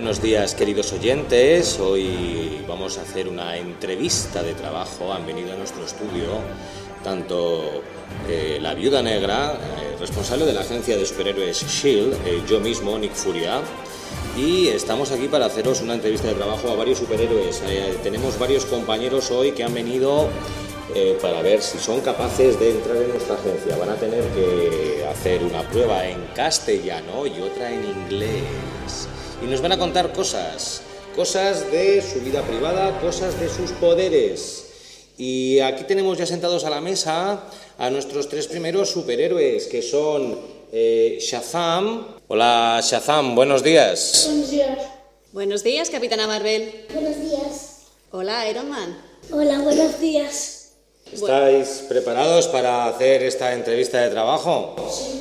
buenos días, queridos oyentes. Hoy vamos a hacer una entrevista de trabajo. Han venido a nuestro estudio tanto la Viuda Negra, responsable de la agencia de superhéroes S.H.I.E.L.D., yo mismo, Nick Furia, y estamos aquí para haceros una entrevista de trabajo a varios superhéroes. Tenemos varios compañeros hoy que han venido para ver si son capaces de entrar en nuestra agencia. Van a tener que hacer una prueba en castellano y otra en inglés. Y nos van a contar cosas de su vida privada, cosas de sus poderes. Y aquí tenemos ya sentados a la mesa a nuestros tres primeros superhéroes, que son Shazam. Hola Shazam, buenos días. Buenos días. Buenos días, Capitana Marvel. Buenos días. Hola, Iron Man. Hola, buenos días. ¿Estáis preparados para hacer esta entrevista de trabajo?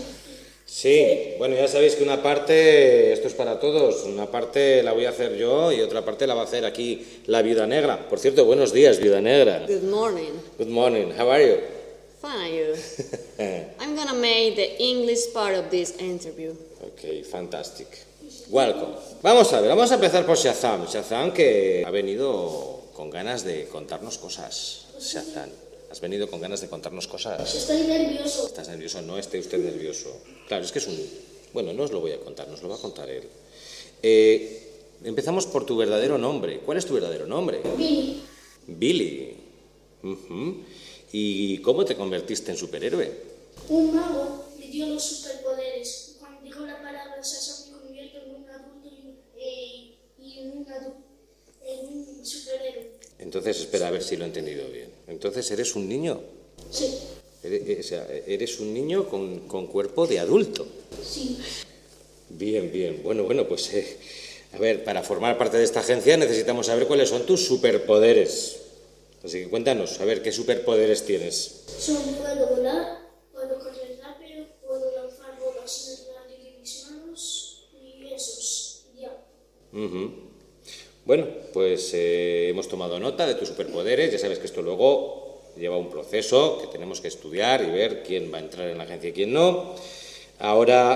Sí. Bueno, ya sabéis que una parte, esto es para todos, una parte la voy a hacer yo y otra parte la va a hacer aquí la Viuda Negra. Por cierto, buenos días, Viuda Negra. Good morning. Good morning, how are you? Fine, you. I'm gonna make the English part of this interview. Ok, fantastic. Welcome. Vamos a empezar por Shazam. Shazam, que ha venido con ganas de contarnos cosas. Shazam, has venido con ganas de contarnos cosas. Estoy nervioso. ¿Estás nervioso? No esté usted nervioso. Claro, es que es un... Bueno, no os lo voy a contar, nos lo va a contar él. Empezamos por tu verdadero nombre. ¿Cuál es tu verdadero nombre? Billy. Billy. Uh-huh. ¿Y cómo te convertiste en superhéroe? Un mago me dio los superpoderes. Cuando digo la palabra Shazam me convierto en un adulto y en un superhéroe. Entonces, espera a ver si lo he entendido bien. Entonces, ¿eres un niño? Sí. Eres un niño con cuerpo de adulto. Sí. Bien. Bueno, pues, a ver, para formar parte de esta agencia necesitamos saber cuáles son tus superpoderes. Así que cuéntanos, a ver, ¿qué superpoderes tienes? Puedo volar, puedo correr rápido, puedo lanzar bolas de mis manos y esos. Ya. Uh-huh. Bueno, pues hemos tomado nota de tus superpoderes. Ya sabes que esto luego lleva un proceso que tenemos que estudiar y ver quién va a entrar en la agencia y quién no. Ahora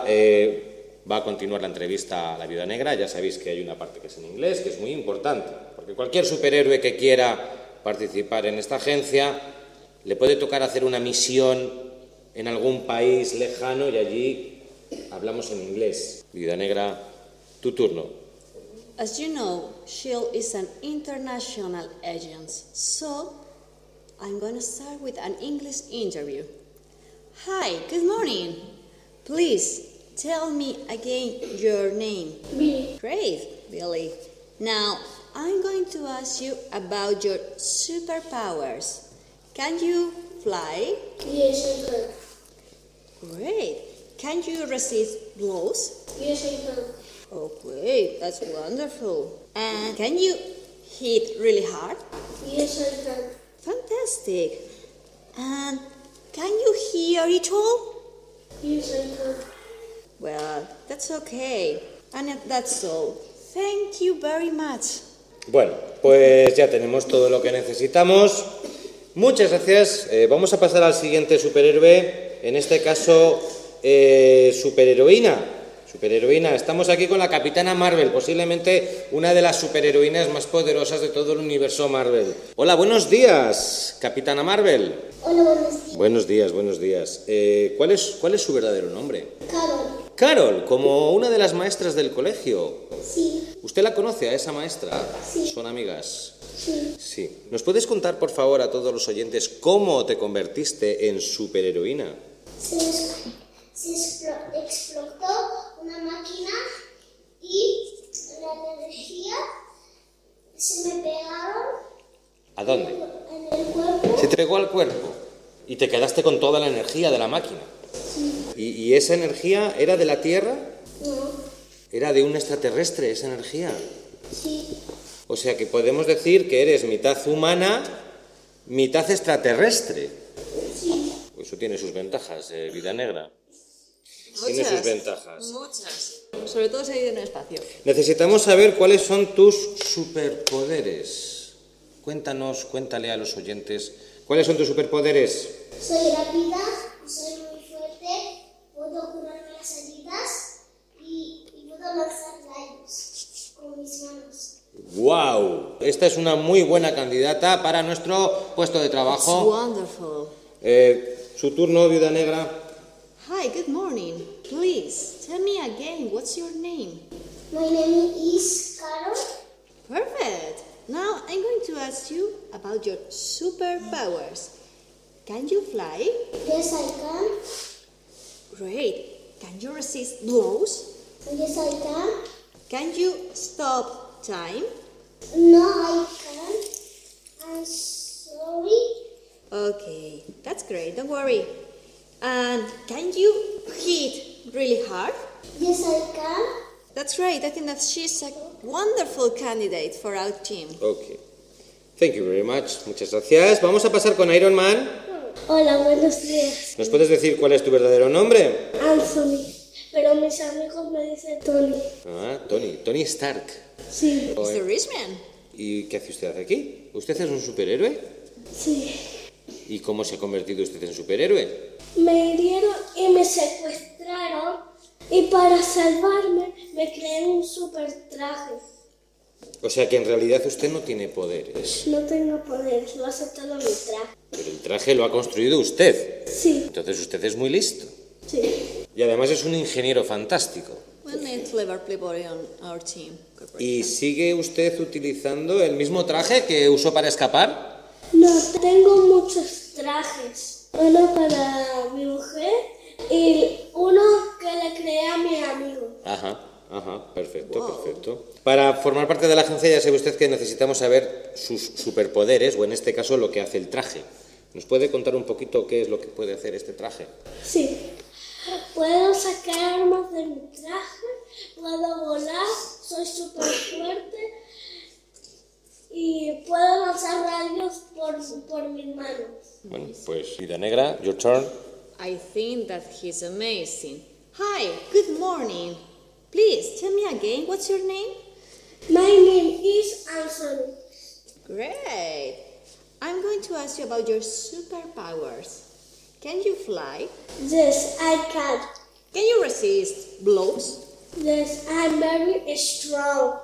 va a continuar la entrevista a la Viuda Negra. Ya sabéis que hay una parte que es en inglés, que es muy importante, porque cualquier superhéroe que quiera participar en esta agencia le puede tocar hacer una misión en algún país lejano y allí hablamos en inglés. Viuda Negra, tu turno. As you know, S.H.I.E.L.D. is an international agency, so I'm gonna start with an English interview. Hi, good morning. Please tell me again your name. Billy. Great, Billy. Now, I'm going to ask you about your superpowers. Can you fly? Yes, I can. Great. Can you resist blows? Yes, I can. Okay, that's wonderful. And can you hit really hard? Yes, I can. Fantastic. And can you hear it all? Yes, I can. Well, that's okay. And that's all. Thank you very much. Bueno, pues ya tenemos todo lo que necesitamos. Muchas gracias. Vamos a pasar al siguiente superhéroe, en este caso superheroína. Estamos aquí con la Capitana Marvel, posiblemente una de las superheroínas más poderosas de todo el universo Marvel. Hola, buenos días, Capitana Marvel. Hola, buenos días. Buenos días. ¿Cuál es su verdadero nombre? Carol. Carol, como una de las maestras del colegio. Sí. ¿Usted la conoce a esa maestra? Sí. ¿Son amigas? Sí. Sí. ¿Nos puedes contar, por favor, a todos los oyentes cómo te convertiste en superheroína? Se explotó una máquina y la energía se me pegaron. ¿A dónde? En el cuerpo. Se te pegó al cuerpo y te quedaste con toda la energía de la máquina. Sí. ¿Y esa energía era de la Tierra? No. ¿Era de un extraterrestre esa energía? Sí. O sea que podemos decir que eres mitad humana, mitad extraterrestre. Sí. Eso tiene sus ventajas, Vida Negra. Tiene sus ventajas. Muchas. Sobre todo seguir en el espacio. Necesitamos saber cuáles son tus superpoderes. Cuéntale a los oyentes, ¿cuáles son tus superpoderes? Soy rápida, soy muy fuerte, puedo curarme las heridas y puedo lanzar rayos con mis ¡Wow! Esta es una muy buena candidata para nuestro puesto de It's trabajo. wonderful. Su turno, Viuda Negra. Hi, good morning. Please, tell me again, what's your name? My name is Carol. Perfect. Now I'm going to ask you about your superpowers. Can you fly? Yes, I can. Great. Can you resist blows? Yes, I can. Can you stop time? No, I can't. I'm sorry. Okay, that's great. Don't worry. And can you hit really hard? Yes, I can. That's great. I think that she's a wonderful candidate for our team. Ok. Thank you very much. Muchas gracias. Vamos a pasar con Iron Man. Hola, buenos días. ¿Nos puedes decir cuál es tu verdadero nombre? Anthony. Pero mis amigos me dicen Tony. Ah, Tony. Tony Stark. Sí. It's the rich man. ¿Y qué hace usted aquí? ¿Usted es un superhéroe? Sí. ¿Y cómo se ha convertido usted en superhéroe? Me hirieron y me secuestraron. Y para salvarme me creé un super traje. O sea que en realidad usted no tiene poderes. No tengo poderes, lo hace todo mi traje. Pero el traje lo ha construido usted. Sí. Entonces usted es muy listo. Sí. Y además es un ingeniero fantástico. We need clever people on our team. ¿Y sigue usted utilizando el mismo traje que usó para escapar? No, tengo muchos trajes. Uno para mi mujer y uno que le creé a mi amigo. Ajá, perfecto, perfecto. Para formar parte de la agencia ya sabe usted que necesitamos saber sus superpoderes, o en este caso lo que hace el traje. ¿Nos puede contar un poquito qué es lo que puede hacer este traje? Sí. Puedo sacar armas de mi traje, puedo volar, soy súper fuerte y puedo lanzar rayos por mis manos. Bueno, pues Viuda Negra, your turn. I think that he's amazing. Hi, good morning. Please tell me again, what's your name? My name is Anthony. Great. I'm going to ask you about your superpowers. Can you fly? Yes, I can. Can you resist blows? Yes, I'm very strong.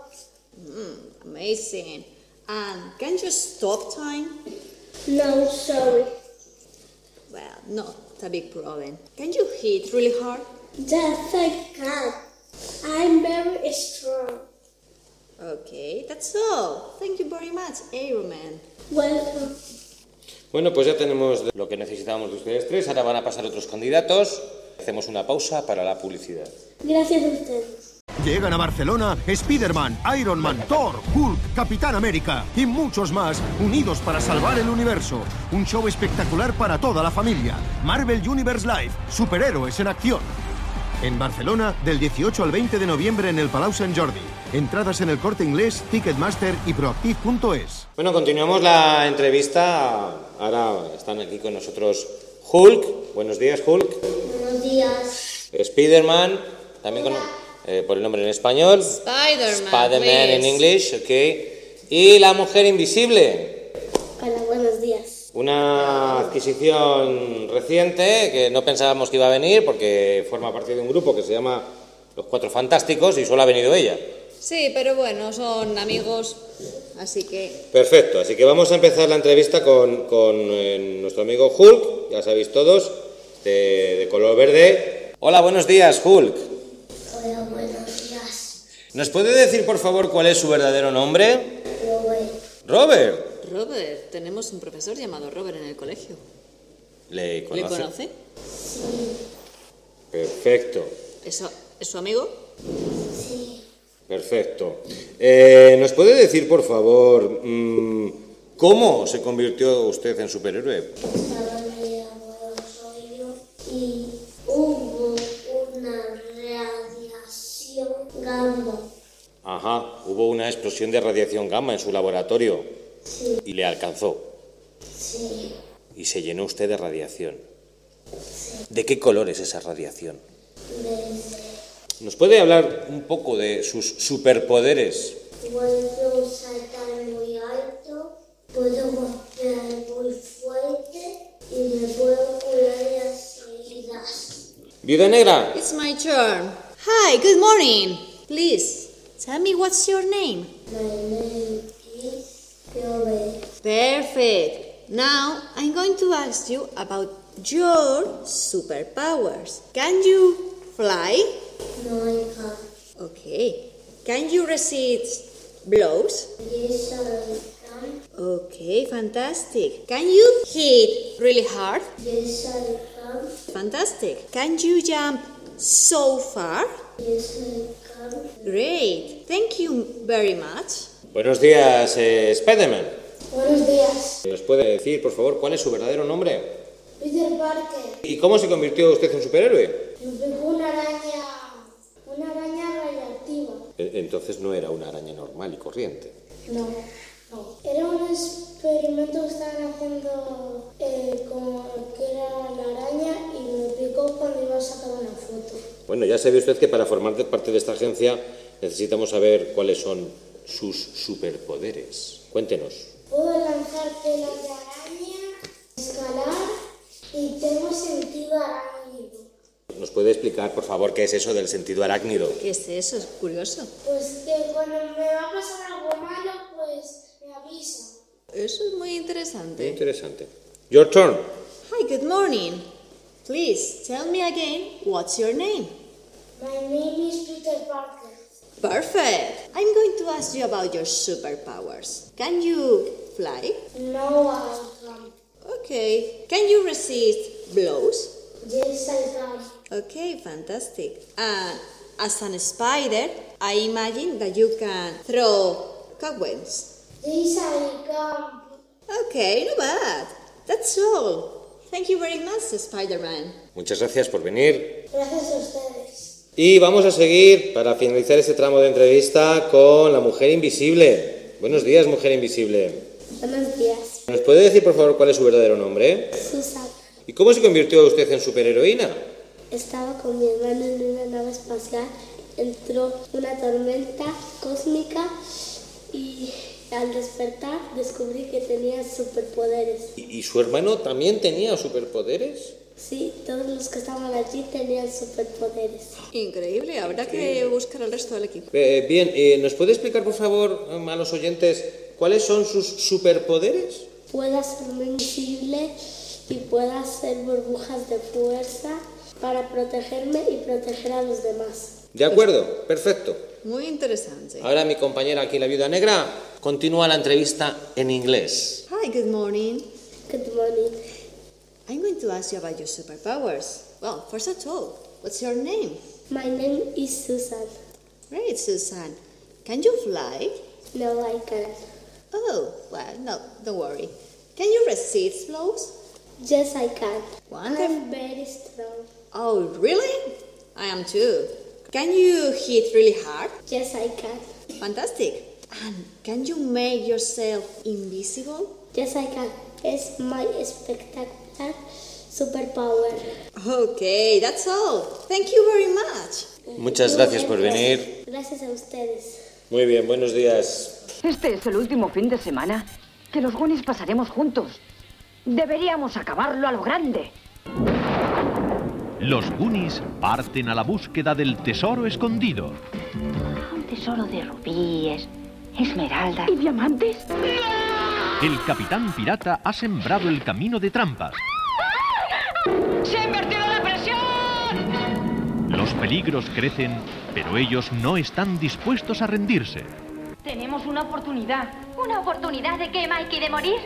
Amazing. And can you stop time? No, sorry. Well, not a big problem. Can you hit really hard? Yes, I can. I'm very strong. Okay, that's all. Thank you very much, Iron Man. Welcome. Bueno, pues ya tenemos lo que necesitábamos de ustedes tres. Ahora van a pasar otros candidatos. Hacemos una pausa para la publicidad. Gracias a ustedes. Llegan a Barcelona Spider-Man, Iron Man, Thor, Hulk, Capitán América y muchos más unidos para salvar el universo. Un show espectacular para toda la familia. Marvel Universe Live, superhéroes en acción. En Barcelona, del 18 al 20 de noviembre en el Palau Sant Jordi. Entradas en el Corte Inglés, Ticketmaster y Proactiv.es. Bueno, continuamos la entrevista. Ahora están aquí con nosotros Hulk. Buenos días, Hulk. Buenos días. Spider-Man, también por el nombre en español. Spider-Man en inglés, ok. Y la Mujer Invisible. Hola, buenos días. Una adquisición reciente que no pensábamos que iba a venir porque forma parte de un grupo que se llama Los Cuatro Fantásticos y solo ha venido ella. Sí, pero bueno, son amigos, así que... Perfecto, así que vamos a empezar la entrevista con nuestro amigo Hulk, ya sabéis todos, de color verde. Hola, buenos días, Hulk. Hola, buenos días. ¿Nos puede decir, por favor, cuál es su verdadero nombre? Robert. Robert, tenemos un profesor llamado Robert en el colegio. ¿Le conoce? ¿Le conoce? Perfecto, ¿Es su amigo? Sí. perfecto. ¿Nos puede decir, por favor, cómo se convirtió usted en superhéroe? Estaba en mi laboratorio y hubo una radiación gamma. Ajá, hubo una explosión de radiación gamma en su laboratorio. Sí. Y le alcanzó. Sí. Y se llenó usted de radiación. ¿De qué color es esa radiación? ¿Nos puede hablar un poco de sus superpoderes? Puedo saltar muy alto, puedo golpear muy fuerte y me puedo curar de las heridas. Viuda Negra. It's my turn. Hi, good morning. Please, Tell me what's your name? My name is Violet. Perfect. Now I'm going to ask you about your superpowers. Can you fly? No, I can't. Okay. Can you resist blows? Yes, I can. Okay, fantastic. Can you hit really hard? Yes, I can. Fantastic. Can you jump so far? Yes, I can. Great. Thank you very much. Buenos días, Spider-Man. Buenos días. ¿Nos puede decir, por favor, cuál es su verdadero nombre? Peter Parker. ¿Y cómo se convirtió usted en superhéroe? Me pegó una araña radioactiva. Entonces no era una araña normal y corriente. No. Era un experimento que estaban haciendo con que era la araña y me picó cuando iba a sacar una foto. Bueno, ya sabe usted que para formar parte de esta agencia necesitamos saber cuáles son sus superpoderes. Cuéntenos. Puedo lanzar telas de araña, escalar y tengo sentido arácnido. ¿Nos puede explicar, por favor, qué es eso del sentido arácnido? ¿Qué es eso? Es curioso. Pues que cuando me va a pasar algo malo, pues me avisa. Eso es muy interesante. Interesante. Your turn. Hi, good morning. Please tell me again, what's your name? My name is Peter Parker. Perfect. I'm going to ask you about your superpowers. Can you fly? No, I can't. Okay. Can you resist blows? Yes, I can. Okay, fantastic. And as a spider, I imagine that you can throw cobwebs. Yes, I can. Okay, not bad. That's all. Thank you very much, Spider-Man. Muchas gracias por venir. Gracias a ustedes. Y vamos a seguir, para finalizar este tramo de entrevista, con la mujer invisible. Buenos días, mujer invisible. Buenos días. ¿Nos puede decir, por favor, cuál es su verdadero nombre? Susan. ¿Y cómo se convirtió usted en superheroína? Estaba con mi hermano en una nave espacial, entró una tormenta cósmica y al despertar descubrí que tenía superpoderes. ¿Y su hermano también tenía superpoderes? Sí, todos los que estaban allí tenían superpoderes. Increíble, habrá que buscar al resto del equipo. Bien, ¿nos puede explicar, por favor, a los oyentes, cuáles son sus superpoderes? Puedo hacerme invisible y puedo hacer burbujas de fuerza para protegerme y proteger a los demás. De acuerdo, perfecto. Muy interesante. Ahora mi compañera aquí, la Viuda Negra, continúa la entrevista en inglés. Hi, good morning. Good morning. I'm going to ask you about your superpowers. Well, first of all, what's your name? My name is Susan. Great, Susan. Can you fly? No, I can't. Oh, well, no, don't worry. Can you resist blows? Yes, I can. Wonderful. I'm very strong. Oh, really? I am too. Can you hit really hard? Yes, I can. Fantastic. And can you make yourself invisible? Yes, I can. It's my spectacular superpower. Okay, that's all. Thank you very much. Muchas gracias por venir. Gracias a ustedes. Muy bien, buenos días. Este es el último fin de semana que los Goonies pasaremos juntos. Deberíamos acabarlo a lo grande. Los Goonies parten a la búsqueda del tesoro escondido. Un tesoro de rubíes, esmeraldas y diamantes. El capitán pirata ha sembrado el camino de trampas. ¡Se ha invertido la presión! Los peligros crecen, pero ellos no están dispuestos a rendirse. Tenemos una oportunidad. ¿Una oportunidad de qué, Mikey, de morir?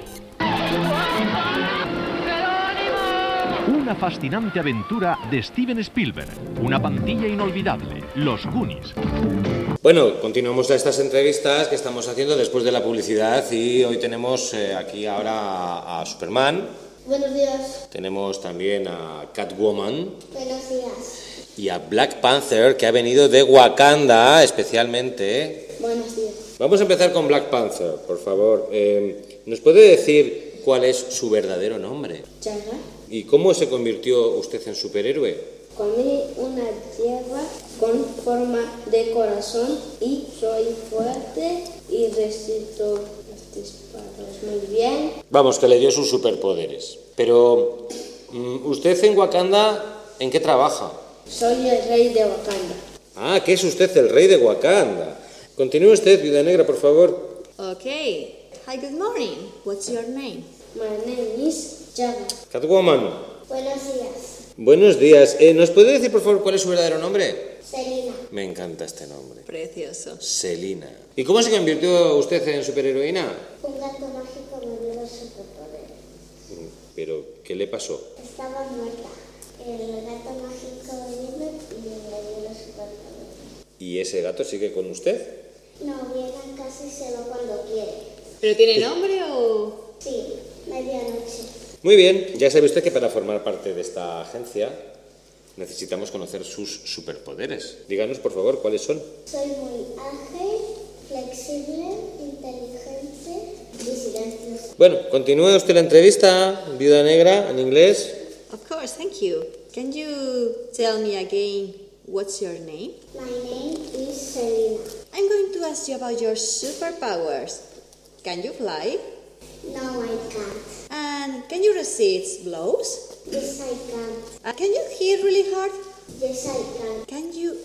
Una fascinante aventura de Steven Spielberg. Una pandilla inolvidable, los Goonies. Bueno, continuamos estas entrevistas que estamos haciendo después de la publicidad y hoy tenemos aquí ahora a Superman. Buenos días. Tenemos también a Catwoman Buenos días. y a Black Panther, que ha venido de Wakanda especialmente. Buenos días. Vamos a empezar con Black Panther, por favor. ¿Nos puede decir cuál es su verdadero nombre? Yagua. ¿Y cómo se convirtió usted en superhéroe? Comí una hierba con forma de corazón y soy fuerte y resisto los disparos muy bien. Vamos, que le dio sus superpoderes. Pero, ¿usted en Wakanda en qué trabaja? Soy el rey de Wakanda. Ah, que es usted el rey de Wakanda. Continúe usted, Viuda Negra, por favor. Okay. Hi, good morning. What's your name? My name is Java. Catwoman. Buenos días. Buenos días. ¿Nos puede decir, por favor, cuál es su verdadero nombre? Selina. Me encanta este nombre. Precioso. Selina. ¿Y cómo se convirtió usted en superheroína? Un gato mágico me dio los superpoderes. ¿Pero qué le pasó? Estaba muerta. El gato mágico vino y me dio los superpoderes. ¿Y ese gato sigue con usted? No, viene a casa y se va cuando quiere. ¿Pero tiene nombre o...? Sí, medianoche. Muy bien, ya sabe usted que para formar parte de esta agencia necesitamos conocer sus superpoderes. Díganos, por favor, cuáles son. Soy muy ágil, flexible, inteligente y silenciosa. Bueno, continúe usted la entrevista, Viuda Negra, en inglés. Of course, thank you. Can you tell me again what's your name? My name is Selina. I'm going to ask you about your superpowers. Can you fly? No, I can't. And can you resist blows? Yes, I can. Can you hit really hard? Yes, I can. Can you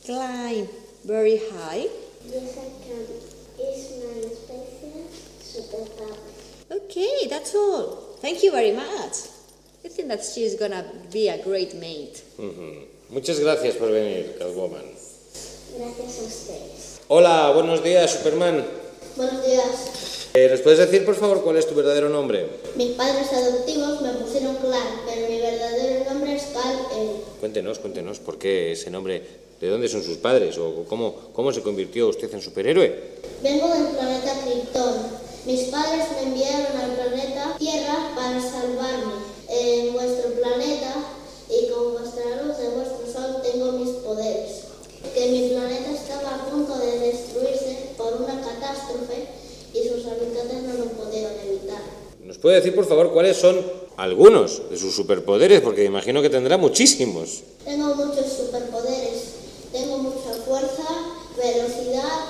climb very high? Yes, I can. It's my special superpower. Okay, that's all. Thank you very much. I think that she's gonna be a great mate. Muchas gracias por venir, Catwoman. Gracias a ustedes. Hola, buenos días, Superman. Buenos días. ¿Nos puedes decir, por favor, cuál es tu verdadero nombre? Mis padres adoptivos me pusieron Clark, pero mi verdadero nombre es Kal-El. Cuéntenos, ¿por qué ese nombre? ¿De dónde son sus padres? ¿O cómo se convirtió usted en superhéroe? Vengo del planeta Krypton. Mis padres me enviaron al planeta Tierra para salvarme. En vuestro planeta y con vuestra luz de vuestro sol tengo mis poderes. Que mi planeta estaba a punto de destruirse por una catástrofe y sus habitantes no lo pudieron evitar. ¿Nos puede decir, por favor, cuáles son algunos de sus superpoderes? Porque imagino que tendrá muchísimos. Tengo muchos superpoderes. Tengo mucha fuerza, velocidad,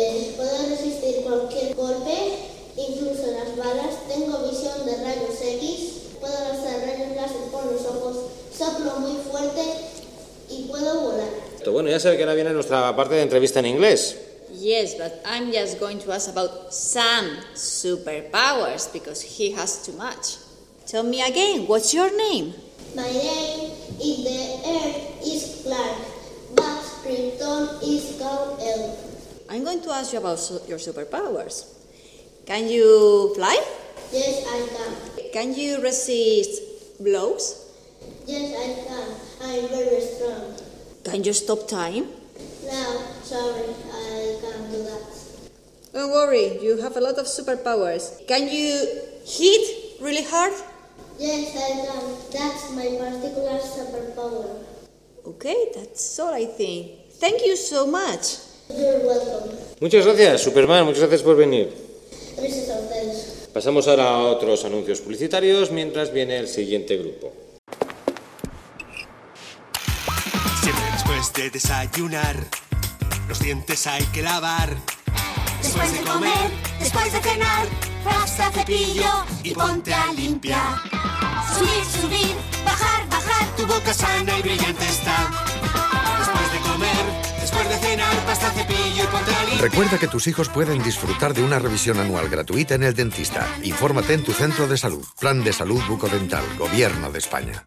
puedo resistir cualquier golpe, incluso las balas. Tengo visión de rayos X, puedo lanzar rayos láser por los ojos, soplo muy fuerte y puedo volar. Bueno, ya sabe que ahora viene nuestra parte de entrevista en inglés. Yes, but I'm just going to ask about some superpowers because he has too much. Tell me again, what's your name? My name in the earth is Clark, but Krypton is Kal-El. I'm going to ask you about your superpowers. Can you fly? Yes, I can. Can you resist blows? Yes, I can. I'm very strong. Can you stop time? No, sorry, I can't do that. Don't worry, you have a lot of superpowers. Can you hit really hard? Yes, I can. That's my particular superpower. Okay, that's all I think. Thank you so much. You're welcome. Muchas gracias, Superman, muchas gracias por venir. Gracias a ustedes. Pasamos ahora a otros anuncios publicitarios mientras viene el siguiente grupo. Siempre después de desayunar, los dientes hay que lavar. Después de comer, después de cenar, pasta, cepillo y ponte a limpiar. Subir, subir, bajar, bajar, Tu boca sana y brillante está. Después de comer, después de cenar, pasta, cepillo y ponte a limpiar. Recuerda que tus hijos pueden disfrutar de una revisión anual gratuita en el dentista. Infórmate en tu centro de salud. Plan de Salud Bucodental. Gobierno de España.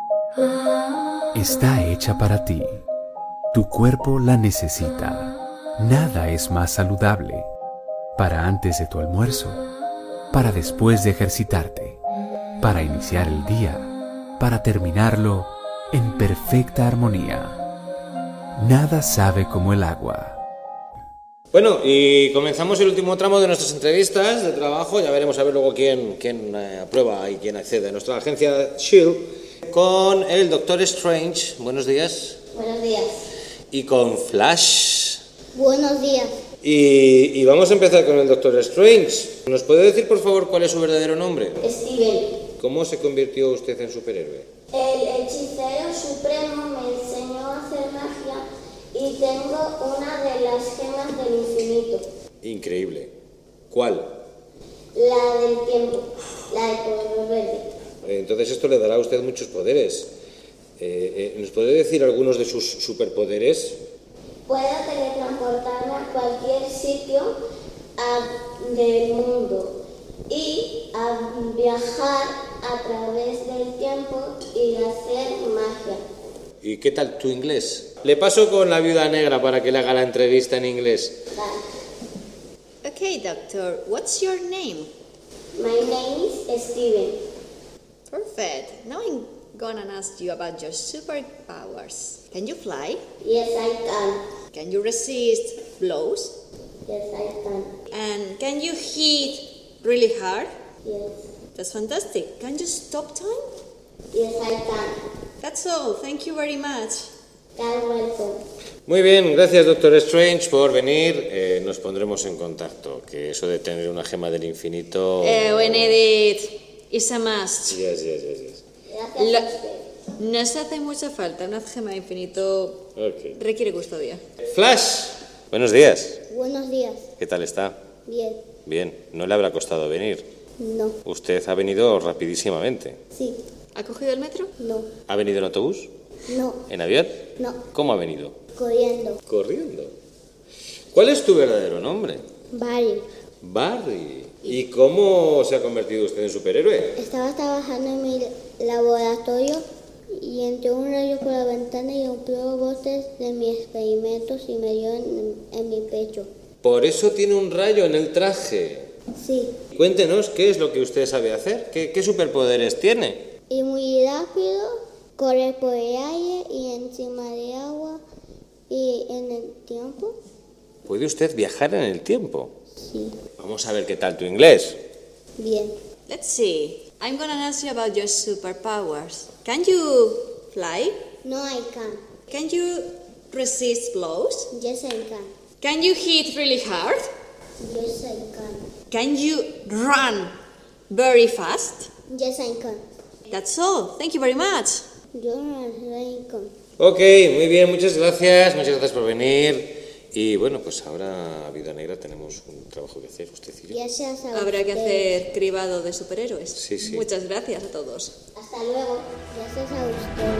Está hecha para ti. Tu cuerpo la necesita. Nada es más saludable. Para antes de tu almuerzo. Para después de ejercitarte. Para iniciar el día. Para terminarlo en perfecta armonía. Nada sabe como el agua. Bueno, y comenzamos el último tramo de nuestras entrevistas de trabajo. Ya veremos a ver luego quién aprueba y quién accede a nuestra agencia S.H.I.E.L.D. con el Doctor Strange. Buenos días. Buenos días. Y con Flash. Buenos días. Y vamos a empezar con el Doctor Strange. ¿Nos puede decir, por favor, cuál es su verdadero nombre? Steven. ¿Cómo se convirtió usted en superhéroe? El hechicero supremo me enseñó a hacer magia y tengo una de las gemas del infinito. Increíble. ¿Cuál? La del tiempo, la de poder verde. Entonces esto le dará a usted muchos poderes. ¿Nos puede decir algunos de sus superpoderes? Puedo teletransportarme a cualquier sitio del mundo y a viajar a través del tiempo y hacer magia. ¿Y qué tal tu inglés? Le paso con la Viuda Negra para que le haga la entrevista en inglés. Okay, doctor, what's your name? My name is Steven. Perfect. Now I'm gonna ask you about your superpowers. Can you fly? Yes, I can. Can you resist blows? Yes, I can. And can you hit really hard? Yes. That's fantastic. Can you stop time? Yes, I can. That's all. Thank you very much. You're welcome. Muy bien, gracias Doctor Strange por venir. Nos pondremos en contacto, que eso de tener una gema del infinito... We need it. It's a must. Yes. Gracias a usted. Nos hace mucha falta. Una gema de infinito requiere custodia. Flash, buenos días. Buenos días. ¿Qué tal está? Bien. Bien, ¿no le habrá costado venir? No. Usted ha venido rapidísimamente. Sí. ¿Ha cogido el metro? No. ¿Ha venido en autobús? No. ¿En avión? No. ¿Cómo ha venido? Corriendo. Corriendo. ¿Cuál es tu verdadero nombre? Barry. Barry. ¿Y cómo se ha convertido usted en superhéroe? Estaba trabajando en mi laboratorio y entró un rayo por la ventana y rompió botes de mis experimentos y me dio en mi pecho. Por eso tiene un rayo en el traje. Sí. Cuéntenos qué es lo que usted sabe hacer. ¿Qué superpoderes tiene? Y muy rápido, correr por el aire y encima de agua y en el tiempo. ¿Puede usted viajar en el tiempo? Sí. Vamos a ver qué tal tu inglés. Bien. Let's see. I'm gonna ask you about your superpowers. Can you fly? No, I can. Can you resist blows? Yes, I can. Can you hit really hard? Yes, I can. Can you run very fast? Yes, I can. That's all. Thank you very much. Yes, I can. Ok, muy bien, muchas gracias por venir. Y bueno, pues ahora, Viuda Negra, tenemos un trabajo que hacer, usted y yo. Gracias a Habrá que usted. hacer cribado de superhéroes. Sí. Muchas gracias a todos. Hasta luego. Gracias a usted.